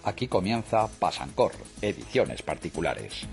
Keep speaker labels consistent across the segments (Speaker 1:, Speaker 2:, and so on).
Speaker 1: Aquí comienza Pasancor, ediciones particulares.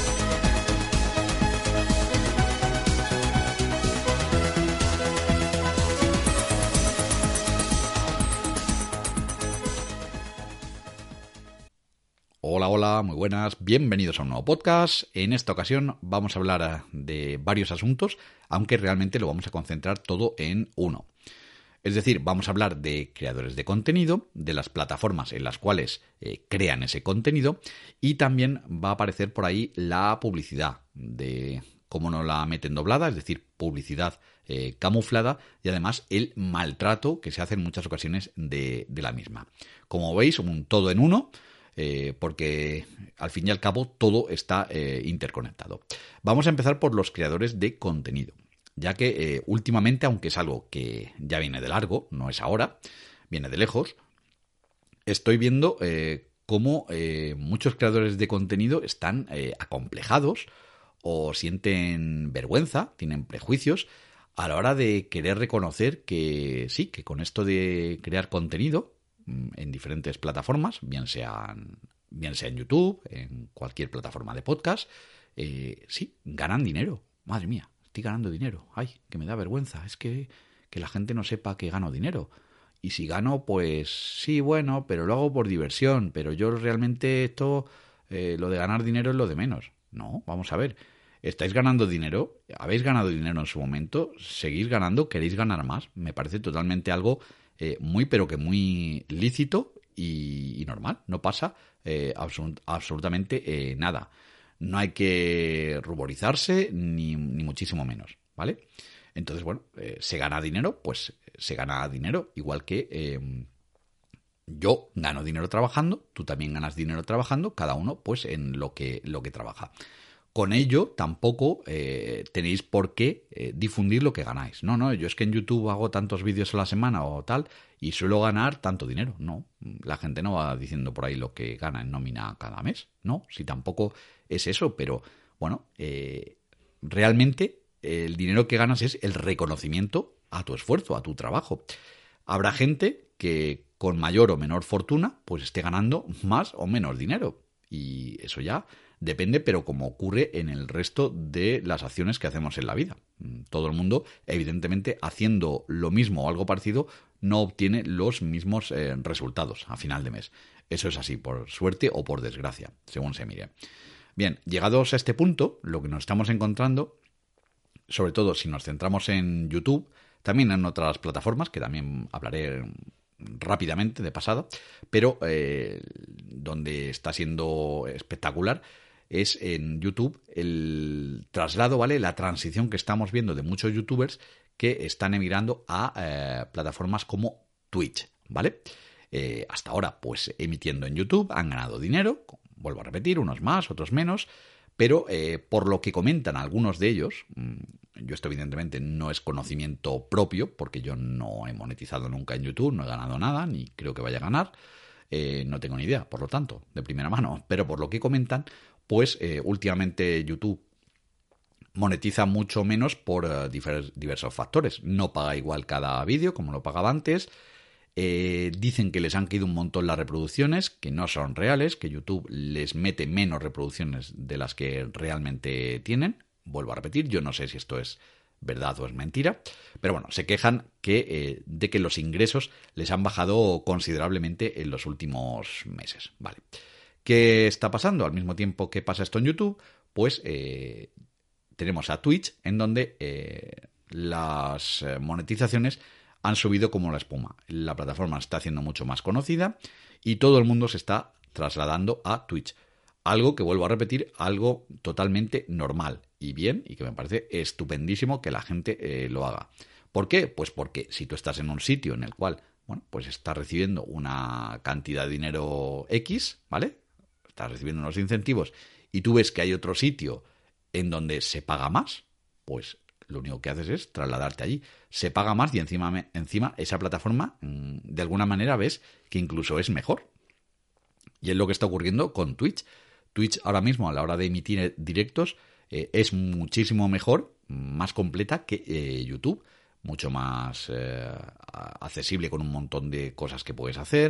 Speaker 1: Hola, muy buenas, bienvenidos a un nuevo podcast. En esta ocasión vamos a hablar de varios asuntos, aunque realmente lo vamos a concentrar todo en uno. Es decir, vamos a hablar de creadores de contenido, de las plataformas en las cuales crean ese contenido, y también va a aparecer por ahí la publicidad, de cómo no la meten doblada, es decir, publicidad camuflada, y además el maltrato que se hace en muchas ocasiones de la misma. Como veis, un todo en uno, porque al fin y al cabo todo está interconectado. Vamos a empezar por los creadores de contenido, ya que últimamente, aunque es algo que ya viene de largo, no es ahora, viene de lejos, estoy viendo cómo muchos creadores de contenido están acomplejados o sienten vergüenza, tienen prejuicios a la hora de querer reconocer que sí, que con esto de crear contenido en diferentes plataformas, bien sea en YouTube, en cualquier plataforma de podcast, sí, ganan dinero. Madre mía, estoy ganando dinero. Ay, que me da vergüenza. Es que la gente no sepa que gano dinero. Y si gano, pues sí, bueno, pero lo hago por diversión. Pero yo realmente esto, lo de ganar dinero es lo de menos. No, vamos a ver. ¿Estáis ganando dinero? ¿Habéis ganado dinero en su momento? ¿Seguís ganando? ¿Queréis ganar más? Me parece totalmente algo muy, pero que muy lícito y normal. No pasa absolutamente nada. No hay que ruborizarse ni muchísimo menos, ¿vale? Entonces, bueno, se gana dinero, pues se gana dinero, igual que yo gano dinero trabajando, tú también ganas dinero trabajando, cada uno pues en lo que trabaja. Con ello tampoco tenéis por qué difundir lo que ganáis. No, yo es que en YouTube hago tantos vídeos a la semana o tal y suelo ganar tanto dinero. No, la gente no va diciendo por ahí lo que gana en nómina cada mes. No, si tampoco es eso, pero bueno, realmente el dinero que ganas es el reconocimiento a tu esfuerzo, a tu trabajo. Habrá gente que con mayor o menor fortuna pues esté ganando más o menos dinero y eso ya depende, pero como ocurre en el resto de las acciones que hacemos en la vida. Todo el mundo, evidentemente, haciendo lo mismo o algo parecido, no obtiene los mismos resultados a final de mes. Eso es así, por suerte o por desgracia, según se mire. Bien, llegados a este punto, lo que nos estamos encontrando, sobre todo si nos centramos en YouTube, también en otras plataformas, que también hablaré rápidamente, de pasada, pero donde está siendo espectacular es en YouTube el traslado, ¿vale? La transición que estamos viendo de muchos youtubers que están emigrando a plataformas como Twitch, ¿vale? Hasta ahora, pues emitiendo en YouTube, han ganado dinero, vuelvo a repetir, unos más, otros menos, pero por lo que comentan algunos de ellos, yo esto evidentemente no es conocimiento propio, porque yo no he monetizado nunca en YouTube, no he ganado nada, ni creo que vaya a ganar, no tengo ni idea, por lo tanto, de primera mano, pero por lo que comentan, pues últimamente YouTube monetiza mucho menos por diversos factores. No paga igual cada vídeo como lo pagaba antes. Dicen que les han caído un montón las reproducciones, que no son reales, que YouTube les mete menos reproducciones de las que realmente tienen. Vuelvo a repetir, yo no sé si esto es verdad o es mentira, pero bueno, se quejan de que los ingresos les han bajado considerablemente en los últimos meses. Vale. ¿Qué está pasando? Al mismo tiempo que pasa esto en YouTube, pues tenemos a Twitch, en donde las monetizaciones han subido como la espuma. La plataforma está haciendo mucho más conocida y todo el mundo se está trasladando a Twitch. Algo que, vuelvo a repetir, algo totalmente normal y bien, y que me parece estupendísimo que la gente lo haga. ¿Por qué? Pues porque si tú estás en un sitio en el cual, bueno, pues estás recibiendo una cantidad de dinero X, ¿vale? Estás recibiendo unos incentivos y tú ves que hay otro sitio en donde se paga más, pues lo único que haces es trasladarte allí. Se paga más y encima esa plataforma, de alguna manera, ves que incluso es mejor. Y es lo que está ocurriendo con Twitch. Twitch ahora mismo, a la hora de emitir directos, es muchísimo mejor, más completa que YouTube. Mucho más accesible, con un montón de cosas que puedes hacer,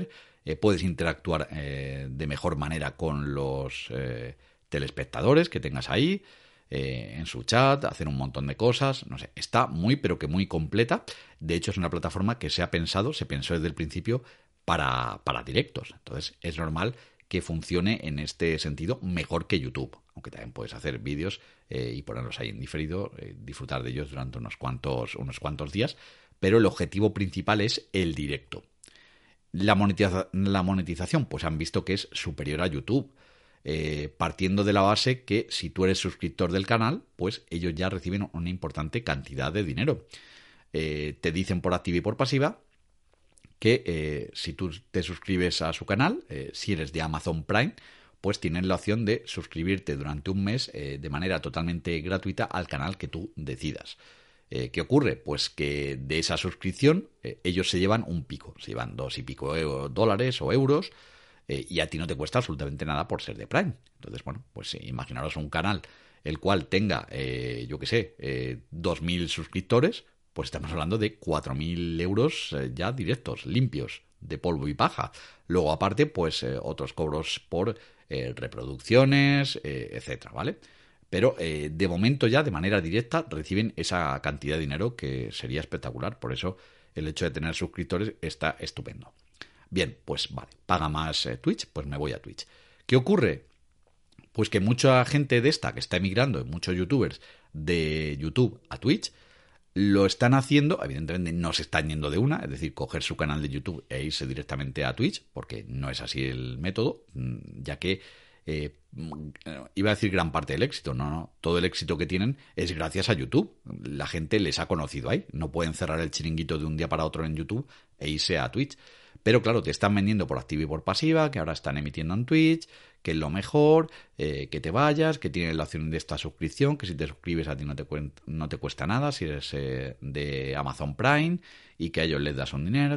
Speaker 1: puedes interactuar de mejor manera con los telespectadores que tengas ahí, en su chat, hacer un montón de cosas, no sé, está muy pero que muy completa. De hecho, es una plataforma que se pensó desde el principio para directos. Entonces, es normal que funcione en este sentido mejor que YouTube, aunque también puedes hacer vídeos y ponerlos ahí en diferido, disfrutar de ellos durante unos cuantos días, pero el objetivo principal es el directo. La monetización, pues han visto que es superior a YouTube, partiendo de la base que si tú eres suscriptor del canal, pues ellos ya reciben una importante cantidad de dinero. Te dicen por activa y por pasiva que si tú te suscribes a su canal, si eres de Amazon Prime, pues tienes la opción de suscribirte durante un mes de manera totalmente gratuita al canal que tú decidas. ¿Qué ocurre? Pues que de esa suscripción ellos se llevan un pico, se llevan $2 y pico dólares o euros, y a ti no te cuesta absolutamente nada por ser de Prime. Entonces, bueno, pues imaginaros un canal el cual tenga, 2.000 suscriptores, pues estamos hablando de 4.000 euros ya directos, limpios, de polvo y paja. Luego, aparte, pues otros cobros por reproducciones, etcétera, ¿vale? Pero de momento ya, de manera directa, reciben esa cantidad de dinero que sería espectacular. Por eso el hecho de tener suscriptores está estupendo. Bien, pues vale, paga más Twitch, pues me voy a Twitch. ¿Qué ocurre? Pues que mucha gente de esta que está emigrando, muchos youtubers de YouTube a Twitch, lo están haciendo, evidentemente no se están yendo de una, es decir, coger su canal de YouTube e irse directamente a Twitch, porque no es así el método, ya que iba a decir gran parte del éxito, no, todo el éxito que tienen es gracias a YouTube. La gente les ha conocido ahí, no pueden cerrar el chiringuito de un día para otro en YouTube e irse a Twitch. Pero claro, te están vendiendo por activa y por pasiva, que ahora están emitiendo en Twitch, que es lo mejor, que te vayas, que tienes la opción de esta suscripción, que si te suscribes a ti no te cuesta nada, si eres de Amazon Prime, y que a ellos les das un dinero,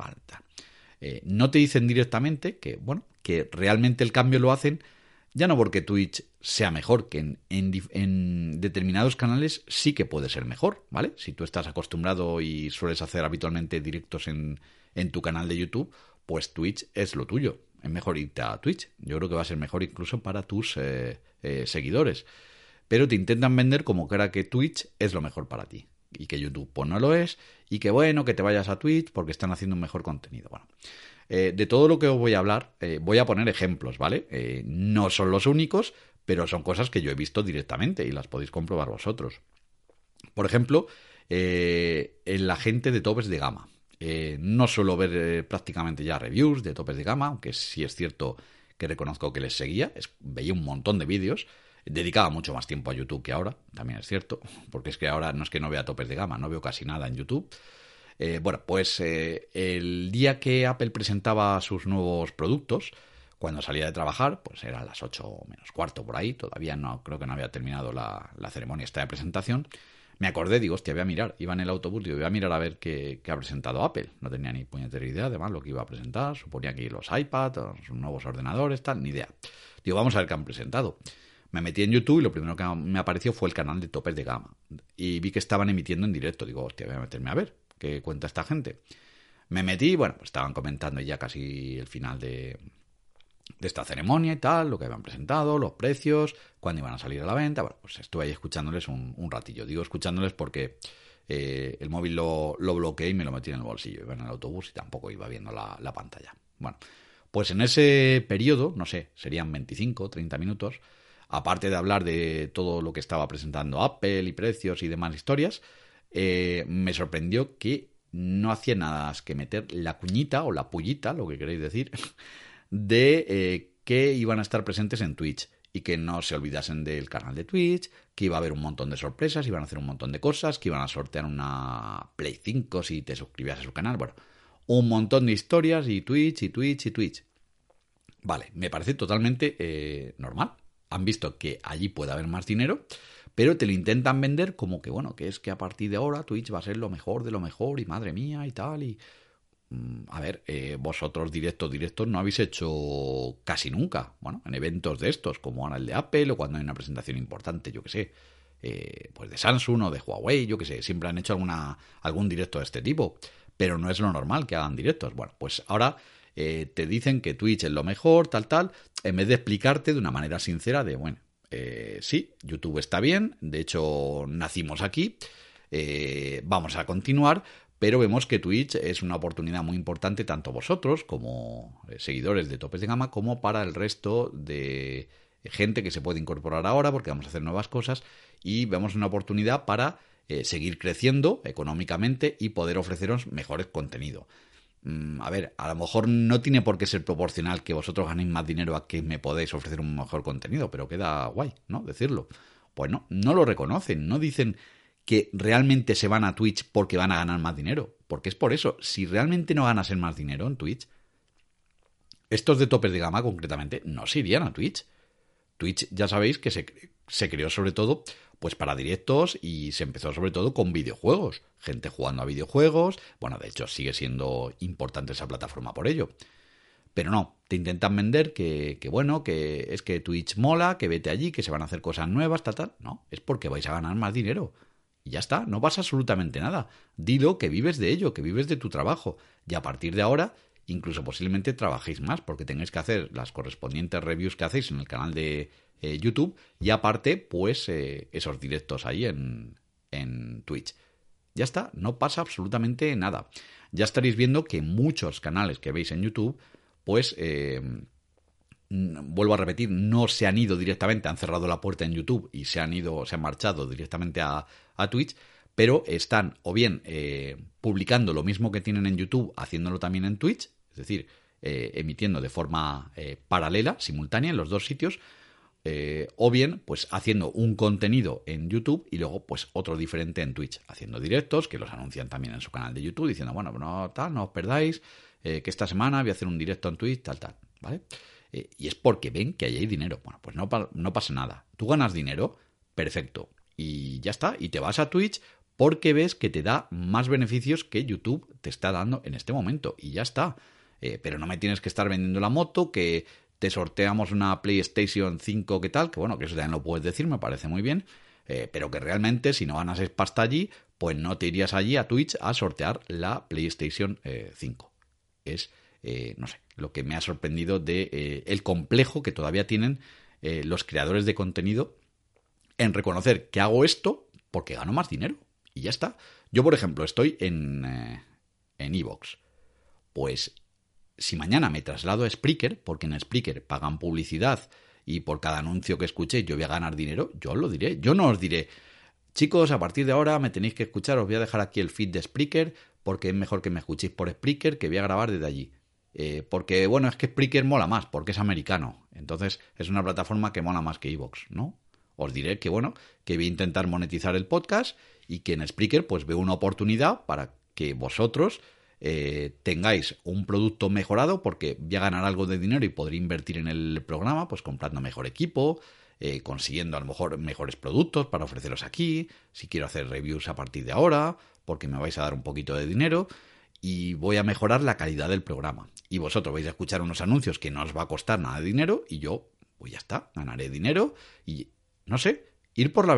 Speaker 1: no te dicen directamente que, bueno, que realmente el cambio lo hacen, ya no porque Twitch sea mejor, que en determinados canales sí que puede ser mejor, ¿vale? Si tú estás acostumbrado y sueles hacer habitualmente directos en tu canal de YouTube, pues Twitch es lo tuyo. Es mejor irte a Twitch. Yo creo que va a ser mejor incluso para tus seguidores. Pero te intentan vender como que era que Twitch es lo mejor para ti. Y que YouTube pues no lo es. Y que bueno, que te vayas a Twitch porque están haciendo un mejor contenido. Bueno, de todo lo que os voy a hablar, voy a poner ejemplos, ¿vale? No son los únicos, pero son cosas que yo he visto directamente y las podéis comprobar vosotros. Por ejemplo, en la gente de topes de gama. No suelo ver prácticamente ya reviews de topes de gama, aunque sí es cierto que reconozco que les seguía, veía un montón de vídeos, dedicaba mucho más tiempo a YouTube que ahora, también es cierto, porque es que ahora no es que no vea topes de gama, no veo casi nada en YouTube. Bueno, pues el día que Apple presentaba sus nuevos productos, cuando salía de trabajar, pues era a las 8 menos cuarto por ahí, todavía no, creo que no había terminado la ceremonia esta de presentación. Me acordé, digo, hostia, voy a mirar. Iba en el autobús, digo, voy a mirar a ver qué ha presentado Apple. No tenía ni puñetera idea, además, lo que iba a presentar. Suponía que los iPads, los nuevos ordenadores, tal, ni idea. Digo, vamos a ver qué han presentado. Me metí en YouTube y lo primero que me apareció fue el canal de topes de gama. Y vi que estaban emitiendo en directo. Digo, hostia, voy a meterme a ver qué cuenta esta gente. Me metí, bueno, pues estaban comentando ya casi el final de esta ceremonia y tal, lo que habían presentado, los precios, cuándo iban a salir a la venta. Bueno, pues estuve ahí escuchándoles un ratillo. Digo escuchándoles porque el móvil lo bloqueé y me lo metí en el bolsillo. Iba en el autobús y tampoco iba viendo la pantalla. Bueno, pues en ese periodo, no sé, serían 25, 30 minutos, aparte de hablar de todo lo que estaba presentando Apple y precios y demás historias, me sorprendió que no hacía nada más que meter la cuñita o la pullita, lo que queréis decir, de que iban a estar presentes en Twitch y que no se olvidasen del canal de Twitch, que iba a haber un montón de sorpresas, iban a hacer un montón de cosas, que iban a sortear una Play 5 si te suscribías a su canal. Bueno, un montón de historias y Twitch y Twitch y Twitch. Vale, me parece totalmente normal. Han visto que allí puede haber más dinero, pero te lo intentan vender como que, bueno, que es que a partir de ahora Twitch va a ser lo mejor de lo mejor y madre mía y tal y... A ver, vosotros directos no habéis hecho casi nunca, bueno, en eventos de estos, como ahora el de Apple o cuando hay una presentación importante, yo que sé, pues de Samsung o de Huawei, yo que sé, siempre han hecho algún directo de este tipo, pero no es lo normal que hagan directos. Bueno, pues ahora te dicen que Twitch es lo mejor, tal, en vez de explicarte de una manera sincera de, bueno, sí, YouTube está bien, de hecho nacimos aquí, vamos a continuar, pero vemos que Twitch es una oportunidad muy importante tanto vosotros como seguidores de Topes de Gama como para el resto de gente que se puede incorporar ahora porque vamos a hacer nuevas cosas y vemos una oportunidad para seguir creciendo económicamente y poder ofreceros mejores contenidos. A ver, a lo mejor no tiene por qué ser proporcional que vosotros ganéis más dinero a que me podéis ofrecer un mejor contenido, pero queda guay, ¿no? Decirlo. Pues no lo reconocen, no dicen que realmente se van a Twitch porque van a ganar más dinero, porque es por eso. Si realmente no ganasen más dinero en Twitch, estos de Topes de Gama concretamente no se irían a Twitch. Twitch ya sabéis que se creó sobre todo pues para directos y se empezó sobre todo con videojuegos. Gente jugando a videojuegos. Bueno, de hecho sigue siendo importante esa plataforma por ello. Pero no, te intentan vender que bueno, que es que Twitch mola, que vete allí, que se van a hacer cosas nuevas, tal. No, es porque vais a ganar más dinero. Y ya está, no pasa absolutamente nada. Dilo que vives de ello, que vives de tu trabajo. Y a partir de ahora, incluso posiblemente trabajéis más, porque tengáis que hacer las correspondientes reviews que hacéis en el canal de YouTube y aparte, pues esos directos ahí en Twitch. Ya está, no pasa absolutamente nada. Ya estaréis viendo que muchos canales que veis en YouTube, pues vuelvo a repetir, no se han ido directamente, han cerrado la puerta en YouTube y se han marchado directamente a Twitch, pero están o bien publicando lo mismo que tienen en YouTube, haciéndolo también en Twitch, es decir, emitiendo de forma paralela, simultánea en los dos sitios, o bien pues haciendo un contenido en YouTube y luego pues otro diferente en Twitch, haciendo directos que los anuncian también en su canal de YouTube, diciendo, bueno, no os perdáis, que esta semana voy a hacer un directo en Twitch, tal, ¿vale? Y es porque ven que ahí hay dinero. Bueno, pues no pasa nada. Tú ganas dinero, perfecto. Y ya está. Y te vas a Twitch porque ves que te da más beneficios que YouTube te está dando en este momento. Y ya está. Pero no me tienes que estar vendiendo la moto, que te sorteamos una PlayStation 5, ¿qué tal? Que bueno, que eso también lo puedes decir, me parece muy bien. Pero que realmente si no ganas pasta allí, pues no te irías allí a Twitch a sortear la PlayStation 5. Es... no sé, lo que me ha sorprendido de el complejo que todavía tienen los creadores de contenido en reconocer que hago esto porque gano más dinero y ya está. Yo, por ejemplo, estoy en iVoox. Pues si mañana me traslado a Spreaker, porque en Spreaker pagan publicidad y por cada anuncio que escuché yo voy a ganar dinero, yo os lo diré. Yo no os diré, chicos, a partir de ahora me tenéis que escuchar, os voy a dejar aquí el feed de Spreaker porque es mejor que me escuchéis por Spreaker, que voy a grabar desde allí. Porque, bueno, es que Spreaker mola más, porque es americano. Entonces, es una plataforma que mola más que iVoox, ¿no? Os diré que, bueno, que voy a intentar monetizar el podcast y que en Spreaker, pues veo una oportunidad para que vosotros tengáis un producto mejorado, porque voy a ganar algo de dinero y podré invertir en el programa, pues comprando mejor equipo, consiguiendo a lo mejor mejores productos para ofreceros aquí, si quiero hacer reviews a partir de ahora, porque me vais a dar un poquito de dinero y voy a mejorar la calidad del programa. Y vosotros vais a escuchar unos anuncios que no os va a costar nada de dinero y yo, pues ya está, ganaré dinero y, no sé, ir con la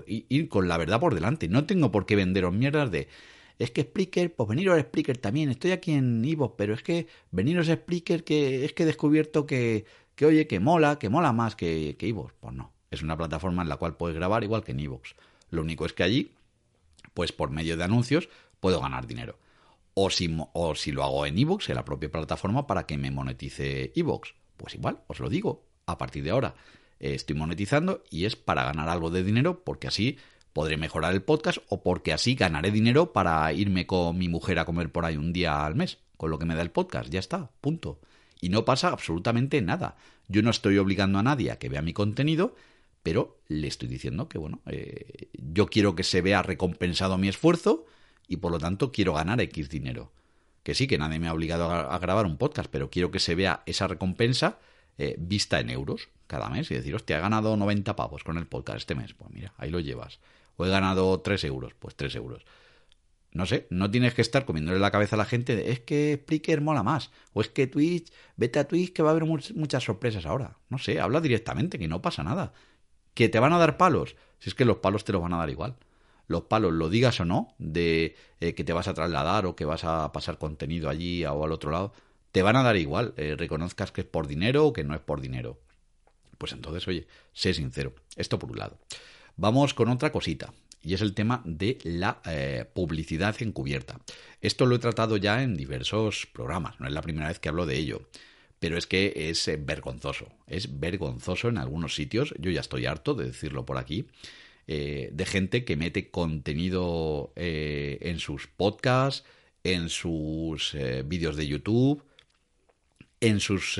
Speaker 1: verdad por delante. No tengo por qué venderos mierdas de, es que Spreaker, pues veniros a Spreaker también, estoy aquí en iVoox, pero es que veniros a Spreaker que es que he descubierto que oye, que mola más que iVoox. Pues no, es una plataforma en la cual puedes grabar igual que en iVoox. Lo único es que allí, pues por medio de anuncios, puedo ganar dinero. O si lo hago en iVoox, en la propia plataforma, para que me monetice iVoox. Pues igual, os lo digo, a partir de ahora estoy monetizando y es para ganar algo de dinero, porque así podré mejorar el podcast o porque así ganaré dinero para irme con mi mujer a comer por ahí un día al mes, con lo que me da el podcast. Ya está, punto. Y no pasa absolutamente nada. Yo no estoy obligando a nadie a que vea mi contenido, pero le estoy diciendo que, bueno, yo quiero que se vea recompensado mi esfuerzo y por lo tanto quiero ganar X dinero. Que sí, que nadie me ha obligado a grabar un podcast, pero quiero que se vea esa recompensa vista en euros cada mes y decir, hostia, he ganado 90 pavos con el podcast este mes. Pues mira, ahí lo llevas. O he ganado 3 euros, pues 3 euros. No sé, no tienes que estar comiéndole la cabeza a la gente de, es que Spreaker mola más, o es que Twitch, vete a Twitch que va a haber muchas sorpresas ahora. No sé, habla directamente, que no pasa nada. ¿Que te van a dar palos? Si es que los palos te los van a dar igual. Los palos, lo digas o no, de que te vas a trasladar o que vas a pasar contenido allí o al otro lado, te van a dar igual, reconozcas que es por dinero o que no es por dinero. Pues entonces, oye, sé sincero. Esto por un lado. Vamos con otra cosita, y es el tema de la publicidad encubierta. Esto lo he tratado ya en diversos programas, no es la primera vez que hablo de ello, pero es que es vergonzoso en algunos sitios. Yo ya estoy harto de decirlo por aquí, de gente que mete contenido en sus podcasts, en sus vídeos de YouTube, en sus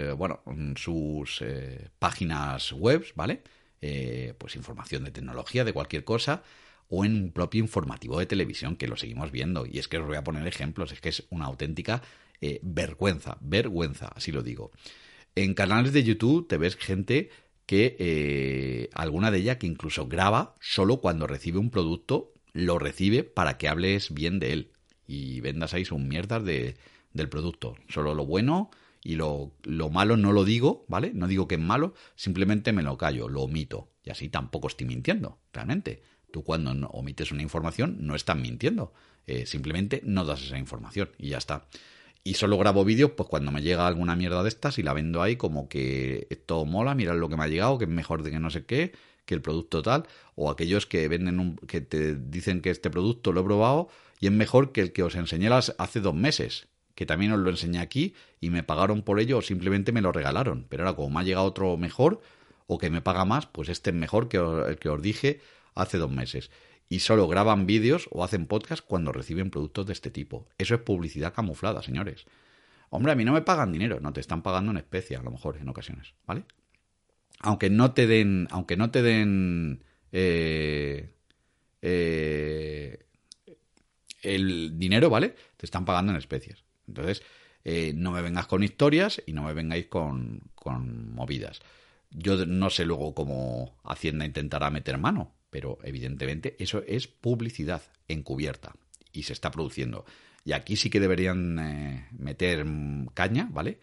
Speaker 1: páginas web, ¿vale? Pues información de tecnología, de cualquier cosa, o en un propio informativo de televisión, que lo seguimos viendo. Y es que os voy a poner ejemplos, es que es una auténtica vergüenza, así lo digo. En canales de YouTube te ves gente que, alguna de ellas que incluso graba solo cuando recibe un producto, lo recibe para que hables bien de él y vendas ahí sus mierdas del producto. Solo lo bueno y lo malo no lo digo, ¿vale? No digo que es malo, simplemente me lo callo, lo omito. Y así tampoco estoy mintiendo, realmente. Tú cuando omites una información no estás mintiendo, simplemente no das esa información y ya está. Y solo grabo vídeos pues cuando me llega alguna mierda de estas y la vendo ahí como que esto mola, mirad lo que me ha llegado, que es mejor de que no sé qué, que el producto tal, o aquellos que venden que te dicen que este producto lo he probado y es mejor que el que os enseñé hace 2 meses, que también os lo enseñé aquí y me pagaron por ello o simplemente me lo regalaron. Pero ahora como me ha llegado otro mejor o que me paga más, pues este es mejor que el que os dije hace 2 meses. Y solo graban vídeos o hacen podcast cuando reciben productos de este tipo. Eso es publicidad camuflada, señores. Hombre, a mí no me pagan dinero, no te están pagando en especie, a lo mejor en ocasiones, ¿vale? Aunque no te den el dinero, ¿vale? Te están pagando en especies. Entonces, no me vengas con historias y no me vengáis con movidas. Yo no sé luego cómo Hacienda intentará meter mano, pero evidentemente eso es publicidad encubierta y se está produciendo. Y aquí sí que deberían meter caña, ¿vale?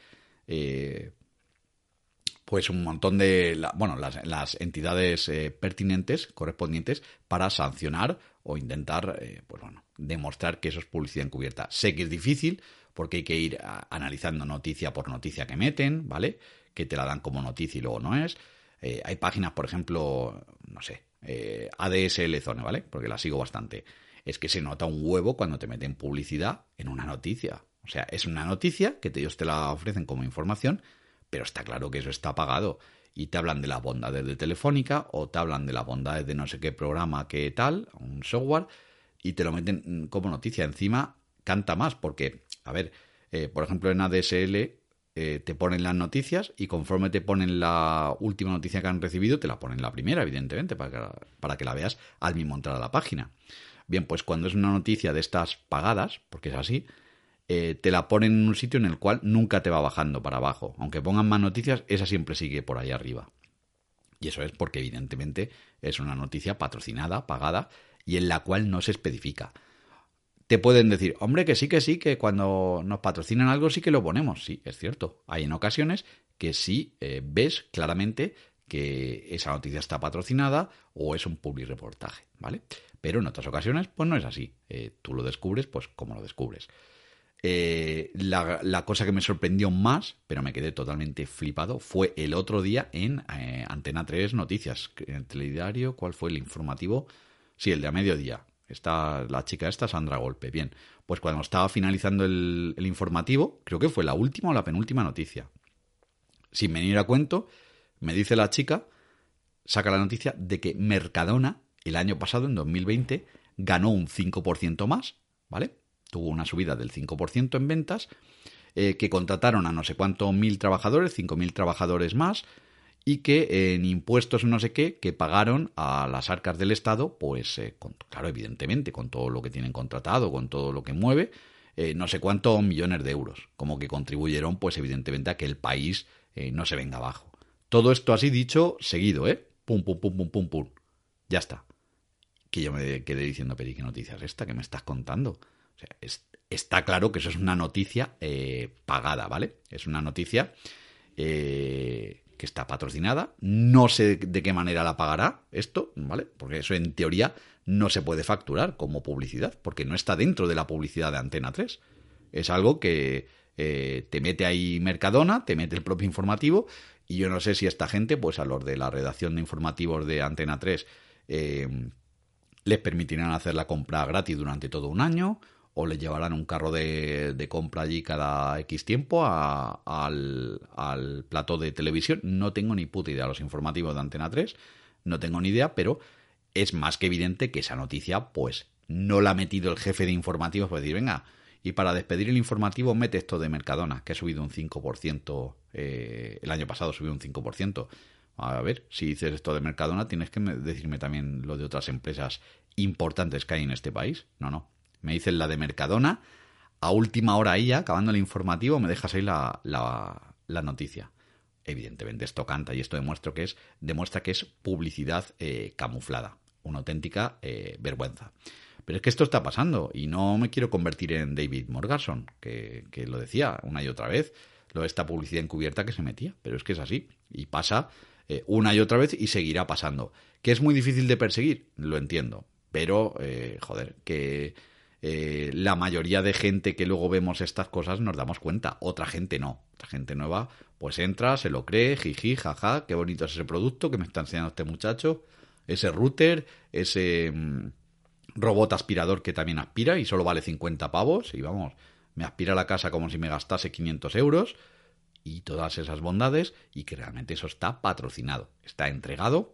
Speaker 1: Pues un montón de las entidades pertinentes, correspondientes, para sancionar o intentar demostrar que eso es publicidad encubierta. Sé que es difícil porque hay que ir analizando noticia por noticia que meten, ¿vale? Que te la dan como noticia y luego no es. Hay páginas, por ejemplo, no sé, ADSL Zone, ¿vale? Porque la sigo bastante. Es que se nota un huevo cuando te meten publicidad en una noticia. O sea, es una noticia que ellos te la ofrecen como información, pero está claro que eso está pagado. Y te hablan de las bondades de Telefónica o te hablan de las bondades de no sé qué programa que tal, un software, y te lo meten como noticia. Encima canta más porque, a ver, por ejemplo en ADSL te ponen las noticias y conforme te ponen la última noticia que han recibido, te la ponen la primera, evidentemente, para que la veas al mismo entrar a la página. Bien, pues cuando es una noticia de estas pagadas, porque es así, te la ponen en un sitio en el cual nunca te va bajando para abajo. Aunque pongan más noticias, esa siempre sigue por ahí arriba. Y eso es porque evidentemente es una noticia patrocinada, pagada, y en la cual no se especifica. Te pueden decir, hombre, que sí, que cuando nos patrocinan algo sí que lo ponemos. Sí, es cierto. Hay en ocasiones que sí ves claramente que esa noticia está patrocinada o es un public reportaje, ¿vale? Pero en otras ocasiones, pues no es así. Tú lo descubres, pues como lo descubres. La cosa que me sorprendió más, pero me quedé totalmente flipado, fue el otro día en Antena 3 Noticias. En el telediario, ¿cuál fue el informativo? Sí, el de a mediodía. La chica esta, Sandra Golpe. Bien, pues cuando estaba finalizando el informativo, creo que fue la última o la penúltima noticia. Sin venir a cuento, me dice la chica, saca la noticia de que Mercadona, el año pasado, en 2020, ganó un 5% más, ¿vale? Tuvo una subida del 5% en ventas, que contrataron a no sé cuántos 1.000 trabajadores, 5.000 trabajadores más, y que en impuestos no sé qué, que pagaron a las arcas del Estado, pues claro, evidentemente, con todo lo que tienen contratado, con todo lo que mueve, no sé cuántos millones de euros, como que contribuyeron, pues evidentemente, a que el país no se venga abajo. Todo esto así dicho, seguido, pum, pum, pum, pum, pum, pum. Ya está. Que yo me quedé diciendo, pero ¿y qué noticia es esta que me estás contando? O sea, está claro que eso es una noticia pagada, ¿vale? Es una noticia que está patrocinada. No sé de qué manera la pagará esto, ¿vale? Porque eso en teoría no se puede facturar como publicidad, porque no está dentro de la publicidad de Antena 3. Es algo que te mete ahí Mercadona, te mete el propio informativo, y yo no sé si esta gente, pues a los de la redacción de informativos de Antena 3, les permitirán hacer la compra gratis durante todo un año, o les llevarán un carro de compra allí cada X tiempo al plató de televisión. No tengo ni puta idea. Los informativos de Antena 3, no tengo ni idea, pero es más que evidente que esa noticia, pues, no la ha metido el jefe de informativos para decir, venga, y para despedir el informativo mete esto de Mercadona, que ha subido un 5%, el año pasado subió un 5%. A ver, si dices esto de Mercadona, tienes que decirme también lo de otras empresas importantes que hay en este país. No. Me dicen la de Mercadona, a última hora ahí ya, acabando el informativo, me dejas ahí la noticia. Evidentemente esto canta y esto demuestra que es publicidad camuflada. Una auténtica vergüenza. Pero es que esto está pasando y no me quiero convertir en David Morganson, que lo decía una y otra vez, lo de esta publicidad encubierta que se metía. Pero es que es así y pasa una y otra vez y seguirá pasando. ¿Que es muy difícil de perseguir? Lo entiendo. Pero, que la mayoría de gente que luego vemos estas cosas nos damos cuenta. Otra gente no. Otra gente nueva pues entra, se lo cree, jiji, jaja, qué bonito es ese producto que me está enseñando este muchacho, ese router, ese robot aspirador que también aspira y solo vale 50 pavos y vamos, me aspira a la casa como si me gastase 500 euros y todas esas bondades, y que realmente eso está patrocinado, está entregado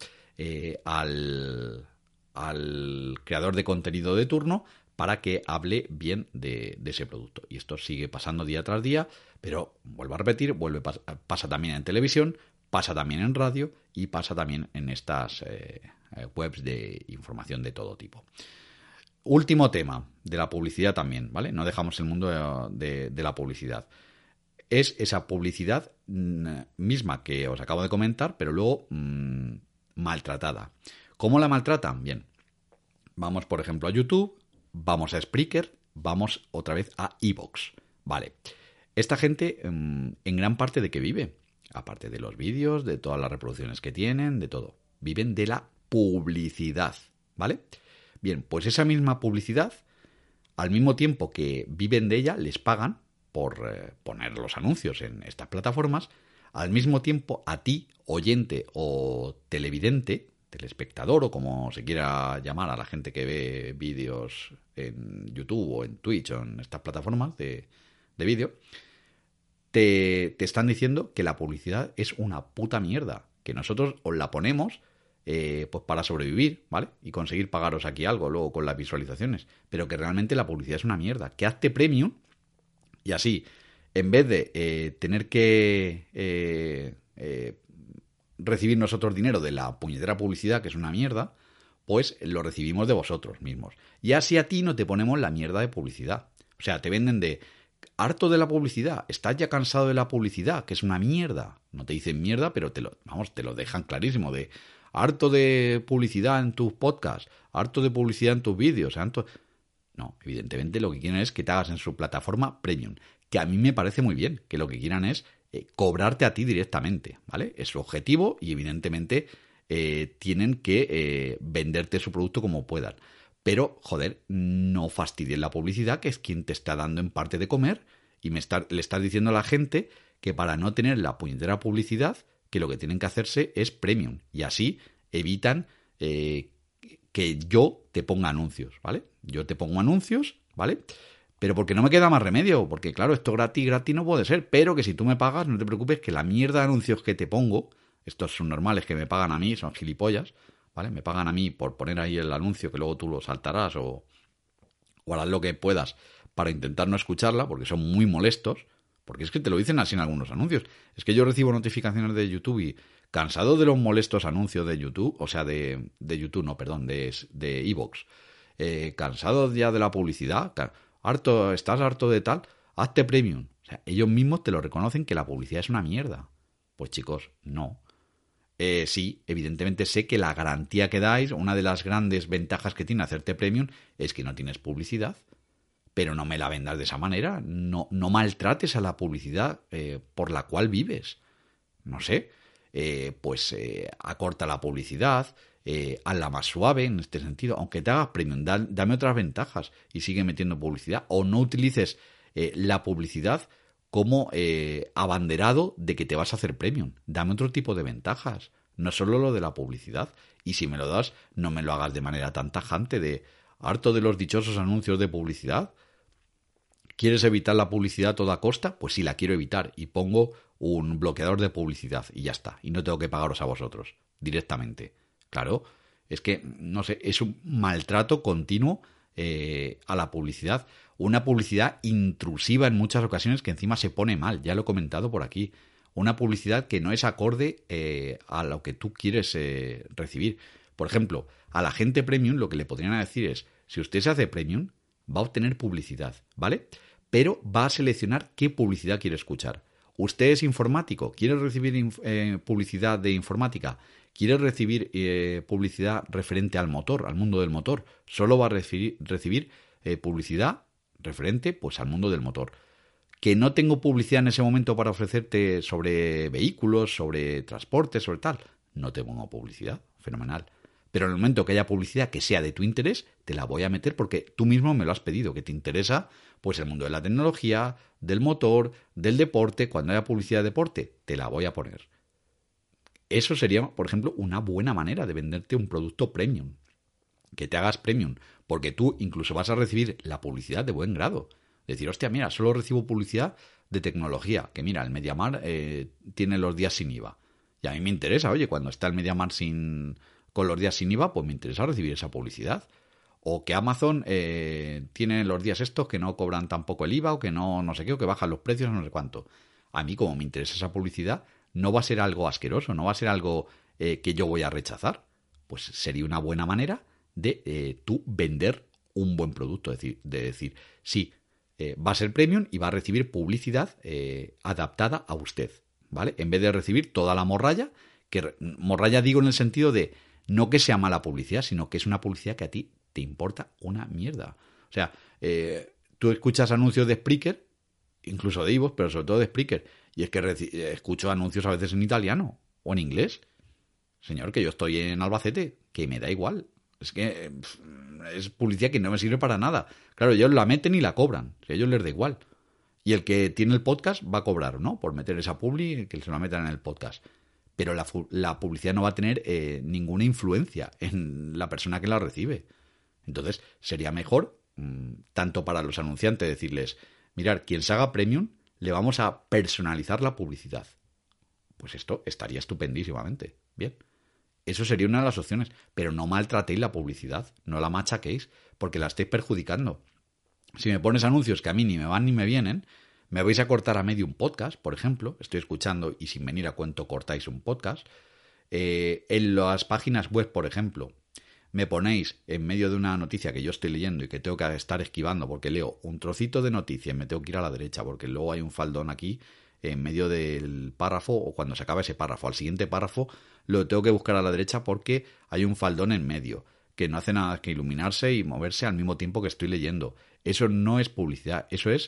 Speaker 1: al creador de contenido de turno para que hable bien de ese producto. Y esto sigue pasando día tras día, pero vuelvo a repetir, pasa también en televisión, pasa también en radio y pasa también en estas webs de información de todo tipo. Último tema de la publicidad también, ¿vale? No dejamos el mundo de la publicidad. Es esa publicidad misma que os acabo de comentar, pero luego maltratada. ¿Cómo la maltratan? Bien, vamos por ejemplo a YouTube, vamos a Spreaker, vamos otra vez a iVoox. Vale, esta gente en gran parte ¿de qué vive? Aparte de los vídeos, de todas las reproducciones que tienen, de todo. Viven de la publicidad, ¿vale? Bien, pues esa misma publicidad, al mismo tiempo que viven de ella, les pagan por poner los anuncios en estas plataformas. Al mismo tiempo, a ti, oyente o televidente, telespectador o como se quiera llamar a la gente que ve vídeos en YouTube o en Twitch o en estas plataformas de vídeo, te están diciendo que la publicidad es una puta mierda, que nosotros os la ponemos pues para sobrevivir, ¿vale? Y conseguir pagaros aquí algo luego con las visualizaciones, pero que realmente la publicidad es una mierda, que hazte premium y así, en vez de tener que recibir nosotros dinero de la puñetera publicidad, que es una mierda, pues lo recibimos de vosotros mismos. Y así a ti no te ponemos la mierda de publicidad. O sea, te venden de harto de la publicidad, estás ya cansado de la publicidad, que es una mierda. No te dicen mierda, pero te lo dejan clarísimo de harto de publicidad en tus podcasts, harto de publicidad en tus vídeos, harto... No, evidentemente lo que quieren es que te hagas en su plataforma premium, que a mí me parece muy bien, que lo que quieran es cobrarte a ti directamente, ¿vale? Es su objetivo y evidentemente tienen que venderte su producto como puedan. Pero, joder, no fastidien la publicidad, que es quien te está dando en parte de comer, y le estás diciendo a la gente que para no tener la puñetera publicidad, que lo que tienen que hacerse es premium. Y así evitan que yo te ponga anuncios, ¿vale? Yo te pongo anuncios, ¿vale? Pero porque no me queda más remedio, porque claro, esto gratis no puede ser, pero que si tú me pagas, no te preocupes, que la mierda de anuncios que te pongo, estos son normales que me pagan a mí, son gilipollas, ¿vale? Me pagan a mí por poner ahí el anuncio que luego tú lo saltarás o harás lo que puedas para intentar no escucharla, porque son muy molestos, porque es que te lo dicen así en algunos anuncios. Es que yo recibo notificaciones de YouTube y cansado de los molestos anuncios de YouTube, o sea, de YouTube, no, perdón, de iVoox, cansado ya de la publicidad, estás harto de tal, hazte premium. O sea, ellos mismos te lo reconocen que la publicidad es una mierda. Pues chicos, no. Sí, evidentemente sé que la garantía que dais, una de las grandes ventajas que tiene hacerte premium es que no tienes publicidad, pero no me la vendas de esa manera, no maltrates a la publicidad por la cual vives. No sé, acorta la publicidad, hazla más suave en este sentido, aunque te hagas premium, dame otras ventajas y sigue metiendo publicidad, o no utilices la publicidad como abanderado de que te vas a hacer premium. Dame otro tipo de ventajas, no solo lo de la publicidad. Y si me lo das, no me lo hagas de manera tan tajante de harto de los dichosos anuncios de publicidad. ¿Quieres evitar la publicidad a toda costa? Pues sí, la quiero evitar y pongo un bloqueador de publicidad y ya está. Y no tengo que pagaros a vosotros directamente. Claro, es que, no sé, es un maltrato continuo a la publicidad. Una publicidad intrusiva en muchas ocasiones que encima se pone mal, ya lo he comentado por aquí. Una publicidad que no es acorde a lo que tú quieres recibir. Por ejemplo, a la gente premium lo que le podrían decir es, si usted se hace premium, va a obtener publicidad, ¿vale? Pero va a seleccionar qué publicidad quiere escuchar. Usted es informático, quiere recibir publicidad de informática, quiere recibir publicidad referente al motor, al mundo del motor, solo va a recibir publicidad referente pues al mundo del motor. Que no tengo publicidad en ese momento para ofrecerte sobre vehículos, sobre transporte, sobre tal, no te pongo publicidad, fenomenal. Pero en el momento que haya publicidad que sea de tu interés, te la voy a meter porque tú mismo me lo has pedido, que te interesa pues el mundo de la tecnología, del motor, del deporte. Cuando haya publicidad de deporte, te la voy a poner. Eso sería, por ejemplo, una buena manera de venderte un producto premium. Que te hagas premium, porque tú incluso vas a recibir la publicidad de buen grado. Decir, hostia, mira, solo recibo publicidad de tecnología, que mira, el MediaMarkt tiene los días sin IVA. Y a mí me interesa, oye, cuando está el MediaMarkt con los días sin IVA, pues me interesa recibir esa publicidad. O que Amazon tiene los días estos que no cobran tampoco el IVA, o que no sé qué, o que bajan los precios, no sé cuánto. A mí, como me interesa esa publicidad, no va a ser algo asqueroso, no va a ser algo que yo voy a rechazar. Pues sería una buena manera de tú vender un buen producto, de decir, sí, va a ser premium y va a recibir publicidad adaptada a usted, ¿vale? En vez de recibir toda la morralla, que morralla digo en el sentido de no que sea mala publicidad, sino que es una publicidad que a ti te importa una mierda. O sea, tú escuchas anuncios de Spreaker, incluso de iVoox, pero sobre todo de Spreaker, y es que escucho anuncios a veces en italiano o en inglés. Señor, que yo estoy en Albacete, que me da igual. Es que es publicidad que no me sirve para nada. Claro, ellos la meten y la cobran. A ellos les da igual. Y el que tiene el podcast va a cobrar, ¿no? Por meter esa publi, que se la metan en el podcast. Pero la publicidad no va a tener ninguna influencia en la persona que la recibe. Entonces, sería mejor, tanto para los anunciantes, decirles, mirad, quien se haga premium, le vamos a personalizar la publicidad. Pues esto estaría estupendísimamente. Bien. Eso sería una de las opciones, pero no maltratéis la publicidad, no la machaquéis, porque la estáis perjudicando. Si me pones anuncios que a mí ni me van ni me vienen, me vais a cortar a medio un podcast, por ejemplo, estoy escuchando y sin venir a cuento cortáis un podcast. En las páginas web, por ejemplo, me ponéis en medio de una noticia que yo estoy leyendo y que tengo que estar esquivando porque leo un trocito de noticia y me tengo que ir a la derecha porque luego hay un faldón aquí en medio del párrafo, o cuando se acaba ese párrafo, al siguiente párrafo lo tengo que buscar a la derecha porque hay un faldón en medio que no hace nada que iluminarse y moverse al mismo tiempo que estoy leyendo. Eso no es publicidad, eso es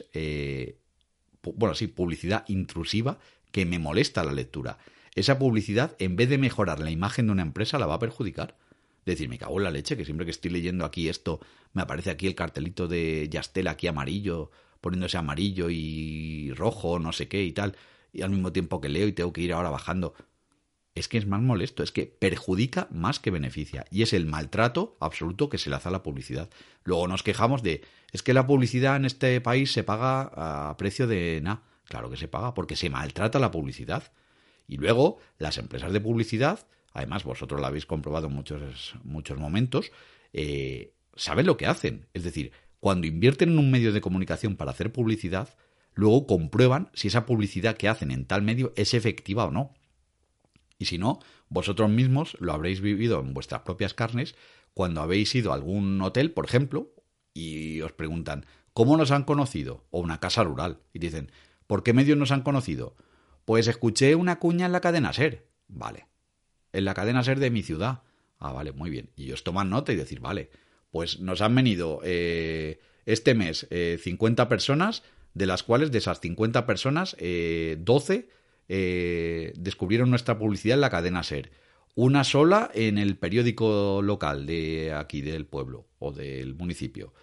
Speaker 1: publicidad intrusiva que me molesta la lectura. Esa publicidad, en vez de mejorar la imagen de una empresa, la va a perjudicar. Decir, me cago en la leche, que siempre que estoy leyendo aquí esto, me aparece aquí el cartelito de Yastel aquí amarillo, poniéndose amarillo y rojo, no sé qué y tal, y al mismo tiempo que leo y tengo que ir ahora bajando. Es que es más molesto, es que perjudica más que beneficia, y es el maltrato absoluto que se le hace a la publicidad. Luego nos quejamos de, es que la publicidad en este país se paga a precio de nada. Claro que se paga, porque se maltrata la publicidad. Y luego, las empresas de publicidad, además vosotros lo habéis comprobado en muchos momentos, saben lo que hacen. Es decir, cuando invierten en un medio de comunicación para hacer publicidad, luego comprueban si esa publicidad que hacen en tal medio es efectiva o no. Y si no, vosotros mismos lo habréis vivido en vuestras propias carnes cuando habéis ido a algún hotel, por ejemplo, y os preguntan, ¿cómo nos han conocido? O una casa rural. Y dicen, ¿por qué medios nos han conocido? Pues escuché una cuña en la cadena SER. Vale. En la cadena SER de mi ciudad. Ah, vale, muy bien. Y ellos toman nota y decir, vale, pues nos han venido este mes 50 personas, de las cuales de esas 50 personas, 12 descubrieron nuestra publicidad en la cadena SER. Una sola en el periódico local de aquí del pueblo o del municipio.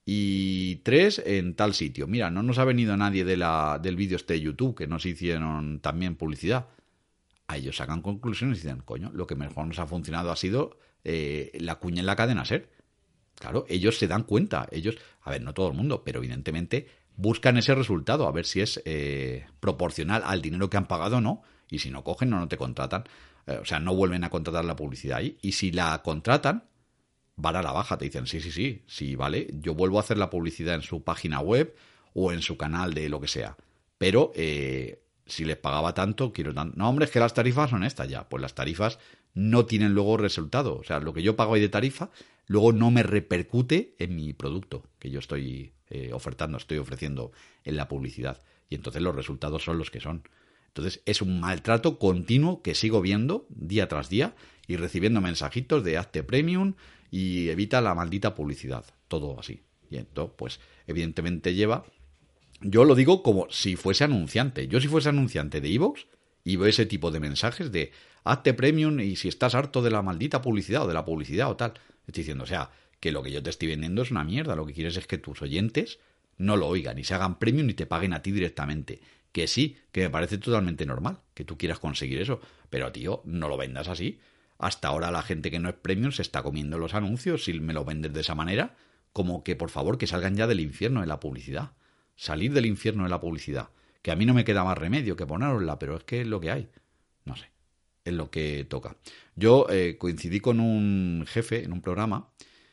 Speaker 1: y 3 en tal sitio. Mira, no nos ha venido nadie del vídeo de YouTube, que nos hicieron también publicidad. A ellos sacan conclusiones y dicen, coño, lo que mejor nos ha funcionado ha sido la cuña en la cadena SER. Claro, ellos se dan cuenta, ellos, a ver, no todo el mundo, pero evidentemente buscan ese resultado, a ver si es proporcional al dinero que han pagado o no, y si no cogen, no te contratan, o sea, no vuelven a contratar la publicidad ahí, y si la contratan, van a la baja, te dicen, sí, vale, yo vuelvo a hacer la publicidad en su página web o en su canal de lo que sea, pero si les pagaba tanto, quiero tanto. No, hombre, es que las tarifas son estas ya, pues las tarifas no tienen luego resultado, o sea, lo que yo pago ahí de tarifa, luego no me repercute en mi producto que yo estoy ofertando, estoy ofreciendo en la publicidad, y entonces los resultados son los que son. Entonces es un maltrato continuo que sigo viendo día tras día y recibiendo mensajitos de hazte premium y evita la maldita publicidad. Todo así. Y entonces, pues, evidentemente lleva... Yo lo digo como si fuese anunciante. Yo si fuese anunciante de iVoox y veo ese tipo de mensajes de hazte premium y si estás harto de la maldita publicidad o de la publicidad o tal. Estoy diciendo, o sea, que lo que yo te estoy vendiendo es una mierda. Lo que quieres es que tus oyentes no lo oigan y se hagan premium y te paguen a ti directamente. Que sí, que me parece totalmente normal que tú quieras conseguir eso. Pero, tío, no lo vendas así. Hasta ahora la gente que no es premium se está comiendo los anuncios si me lo vendes de esa manera. Como que, por favor, que salgan ya del infierno de la publicidad. Salir del infierno de la publicidad. Que a mí no me queda más remedio que ponerosla, pero es que es lo que hay. No sé, es lo que toca. Yo coincidí con un jefe en un programa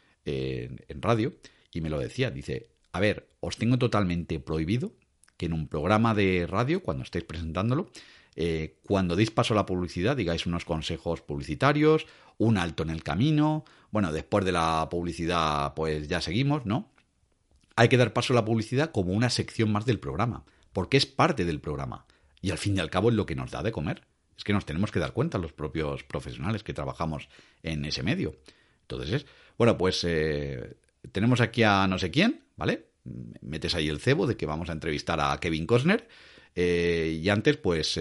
Speaker 1: en radio y me lo decía. Dice, a ver, os tengo totalmente prohibido que en un programa de radio, cuando estéis presentándolo, cuando deis paso a la publicidad, digáis unos consejos publicitarios, un alto en el camino, bueno, después de la publicidad pues ya seguimos, ¿no? Hay que dar paso a la publicidad como una sección más del programa, porque es parte del programa, y al fin y al cabo es lo que nos da de comer. Es que nos tenemos que dar cuenta los propios profesionales que trabajamos en ese medio. Entonces, bueno, pues tenemos aquí a no sé quién, ¿vale? Metes ahí el cebo de que vamos a entrevistar a Kevin Costner y antes, pues,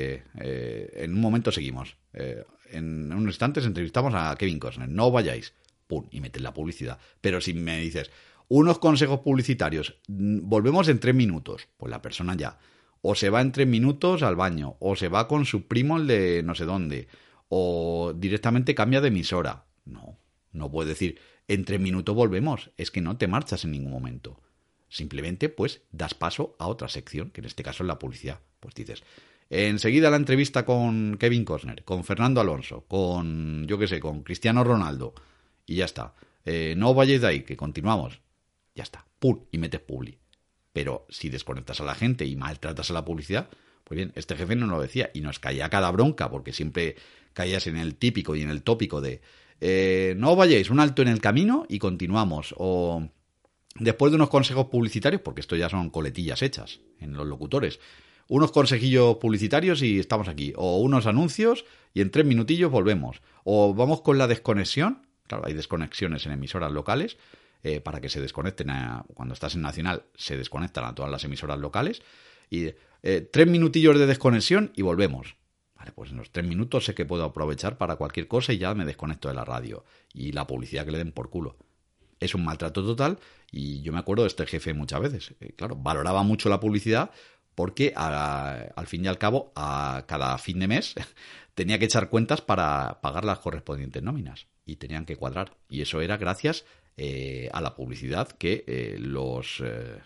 Speaker 1: en un momento seguimos. En unos instantes entrevistamos a Kevin Costner. No vayáis. Pum, y metes la publicidad. Pero si me dices unos consejos publicitarios, volvemos en 3 minutos, pues la persona ya o se va en 3 minutos al baño, o se va con su primo el de no sé dónde, o directamente cambia de emisora. No puedo decir en 3 minutos volvemos, es que no te marchas en ningún momento. Simplemente, pues, das paso a otra sección, que en este caso es la publicidad. Pues dices, enseguida la entrevista con Kevin Costner, con Fernando Alonso, con, yo qué sé, con Cristiano Ronaldo, y ya está. No vayáis de ahí, que continuamos. Ya está. ¡Pum! Y metes publi. Pero si desconectas a la gente y maltratas a la publicidad, pues bien, este jefe no lo decía y nos caía cada bronca, porque siempre caías en el típico y en el tópico de no vayáis, un alto en el camino y continuamos. O después de unos consejos publicitarios, porque esto ya son coletillas hechas en los locutores, unos consejillos publicitarios y estamos aquí. O unos anuncios y en 3 minutillos volvemos. O vamos con la desconexión. Claro, hay desconexiones en emisoras locales para que se desconecten. Cuando estás en Nacional, se desconectan a todas las emisoras locales. Y 3 minutillos de desconexión y volvemos. Vale, pues en los 3 minutos sé que puedo aprovechar para cualquier cosa y ya me desconecto de la radio. Y la publicidad que le den por culo. Es un maltrato total y yo me acuerdo de este jefe muchas veces. Claro, valoraba mucho la publicidad porque al fin y al cabo, a cada fin de mes, tenía que echar cuentas para pagar las correspondientes nóminas y tenían que cuadrar. Y eso era gracias a la publicidad que los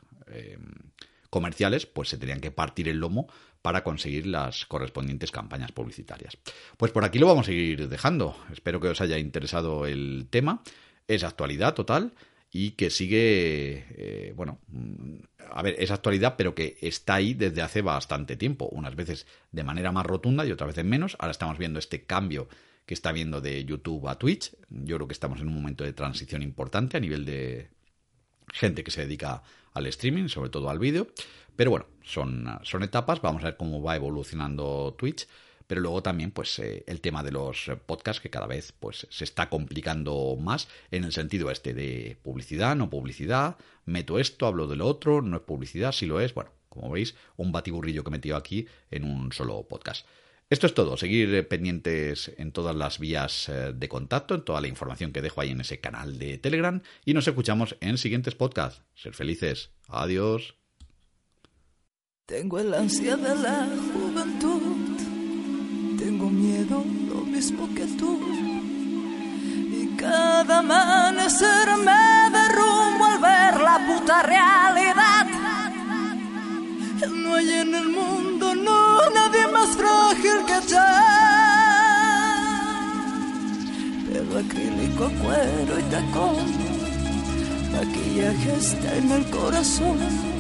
Speaker 1: comerciales pues se tenían que partir el lomo para conseguir las correspondientes campañas publicitarias. Pues por aquí lo vamos a ir dejando. Espero que os haya interesado el tema. Es actualidad total y que sigue, a ver, es actualidad, pero que está ahí desde hace bastante tiempo. Unas veces de manera más rotunda y otras veces menos. Ahora estamos viendo este cambio que está viendo de YouTube a Twitch. Yo creo que estamos en un momento de transición importante a nivel de gente que se dedica al streaming, sobre todo al vídeo. Pero bueno, son etapas. Vamos a ver cómo va evolucionando Twitch. Pero luego también pues el tema de los podcasts que cada vez pues se está complicando más en el sentido este de publicidad, no publicidad, meto esto, hablo de lo otro, no es publicidad, sí lo es. Bueno, como veis, un batiburrillo que he metido aquí en un solo podcast. Esto es todo. Seguir pendientes en todas las vías de contacto, en toda la información que dejo ahí en ese canal de Telegram. Y nos escuchamos en siguientes podcasts. Ser felices. Adiós.
Speaker 2: Tengo el ansia de la juventud. Tengo miedo, lo mismo que tú. Y cada amanecer me derrumbo al ver la puta realidad. No hay en el mundo, no, nadie más frágil que yo. Pelo acrílico, cuero y tacón, maquillaje está en el corazón.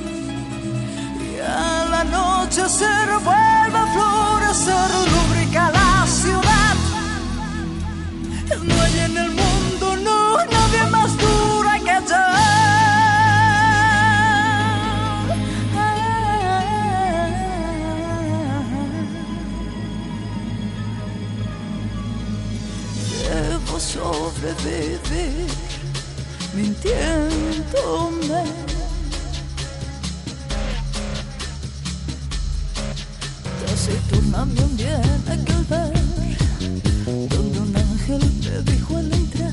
Speaker 2: Y al anochecer vuelve a florecer, lubrica la ciudad. No hay en el mundo, no, nadie más dura que yo. Debo sobrevivir mintiéndome. Taciturna me hundía en aquel bar donde un ángel me dijo al entrar: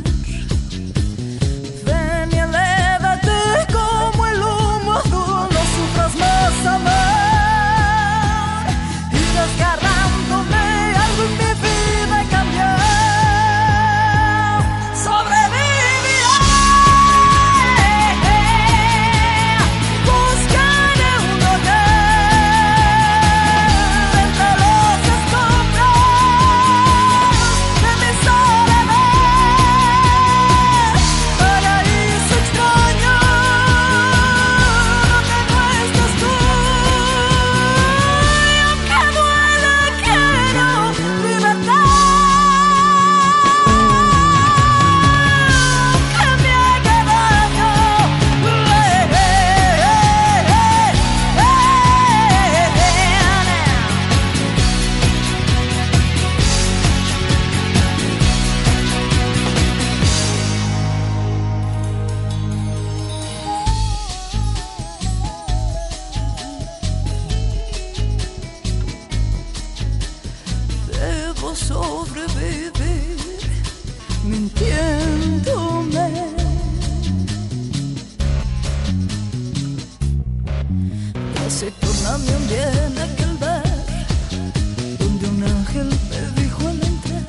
Speaker 2: ven y elévate como el humo azul, no sufras más, amor. Y desgarrándome algo en mi vida cambió. Sobreviviré, buscaré un hogar entre los escombros de mi soledad. Paraíso extraño donde no estás tú. Y aunque duele, quiero libertad. Que me haga daño. Debo sobrevivir mintiéndome. Taciturna me hundía en aquel bar donde un ángel me dijo al entrar: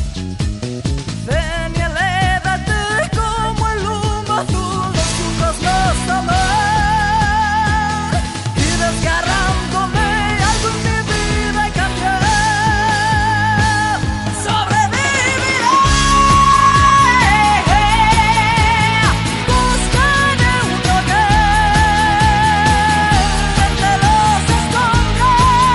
Speaker 2: ven y elévate como el humo azul, no sufras más, amor. Y desgarrándome algo en mi vida cambió. Sobreviviré, buscaré un hogar entre los escombros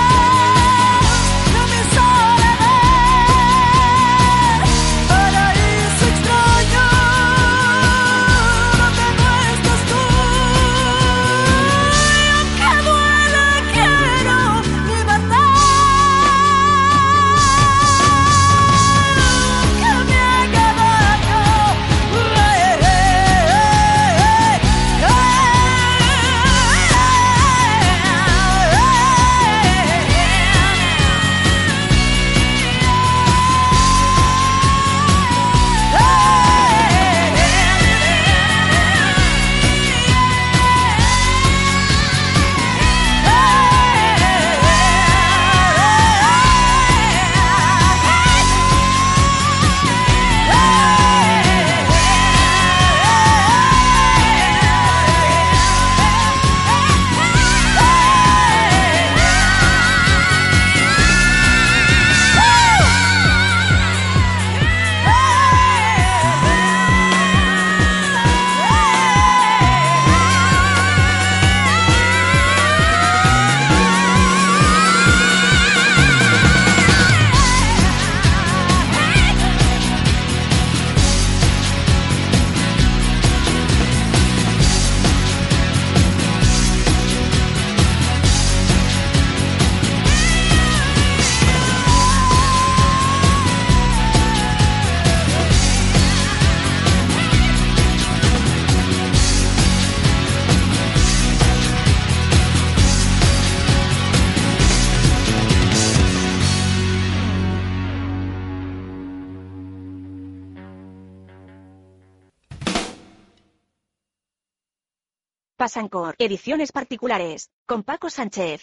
Speaker 3: Pasancor, ediciones particulares, con Paco Sánchez.